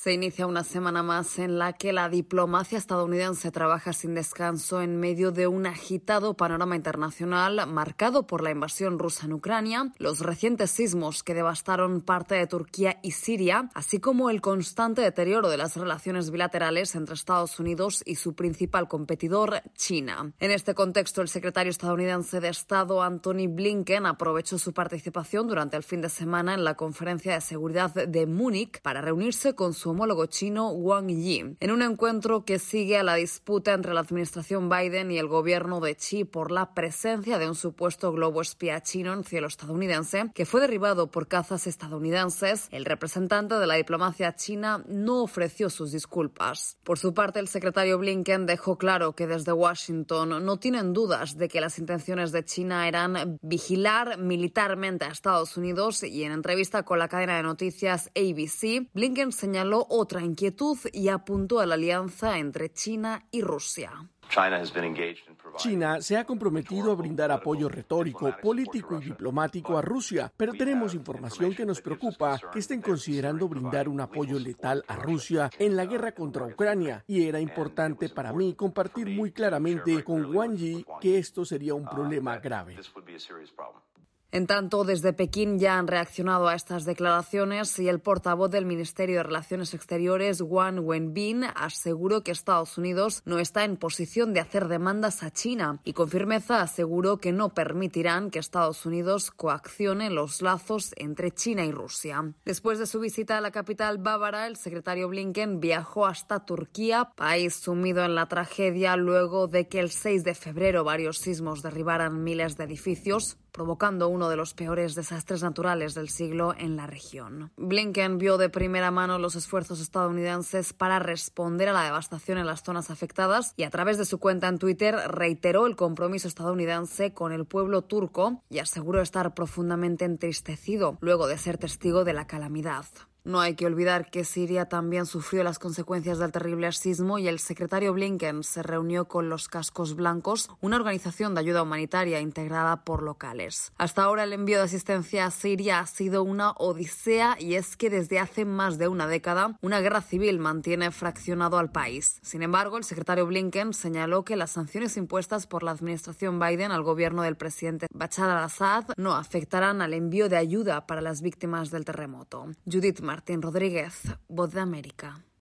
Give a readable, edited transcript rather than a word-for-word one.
Se inicia una semana más en la que la diplomacia estadounidense trabaja sin descanso en medio de un agitado panorama internacional marcado por la invasión rusa en Ucrania, los recientes sismos que devastaron parte de Turquía y Siria, así como el constante deterioro de las relaciones bilaterales entre Estados Unidos y su principal competidor, China. En este contexto, el secretario estadounidense de Estado, Antony Blinken, aprovechó su participación durante el fin de semana en la Conferencia de Seguridad de Múnich para reunirse con su homólogo chino Wang Yi, en un encuentro que sigue a la disputa entre la administración Biden y el gobierno de Xi por la presencia de un supuesto globo espía chino en cielo estadounidense que fue derribado por cazas estadounidenses. El representante de la diplomacia china no ofreció sus disculpas. Por su parte, el secretario Blinken dejó claro que desde Washington no tienen dudas de que las intenciones de China eran vigilar militarmente a Estados Unidos, y en entrevista con la cadena de noticias ABC, Blinken señaló otra inquietud y apuntó a la alianza entre China y Rusia. China se ha comprometido a brindar apoyo retórico, político y diplomático a Rusia, pero tenemos información que nos preocupa que estén considerando brindar un apoyo letal a Rusia en la guerra contra Ucrania, y era importante para mí compartir muy claramente con Wang Yi que esto sería un problema grave. En tanto, desde Pekín ya han reaccionado a estas declaraciones y el portavoz del Ministerio de Relaciones Exteriores, Wang Wenbin, aseguró que Estados Unidos no está en posición de hacer demandas a China y con firmeza aseguró que no permitirán que Estados Unidos coaccione los lazos entre China y Rusia. Después de su visita a la capital bávara, el secretario Blinken viajó hasta Turquía, país sumido en la tragedia luego de que el 6 de febrero varios sismos derribaran miles de edificios, provocando uno de los peores desastres naturales del siglo en la región. Blinken vio de primera mano los esfuerzos estadounidenses para responder a la devastación en las zonas afectadas y a través de su cuenta en Twitter reiteró el compromiso estadounidense con el pueblo turco y aseguró estar profundamente entristecido luego de ser testigo de la calamidad. No hay que olvidar que Siria también sufrió las consecuencias del terrible sismo y el secretario Blinken se reunió con los Cascos Blancos, una organización de ayuda humanitaria integrada por locales. Hasta ahora el envío de asistencia a Siria ha sido una odisea, y es que desde hace más de una década una guerra civil mantiene fraccionado al país. Sin embargo, el secretario Blinken señaló que las sanciones impuestas por la administración Biden al gobierno del presidente Bashar al-Assad no afectarán al envío de ayuda para las víctimas del terremoto. Judith Martín Rodríguez, Voz de América.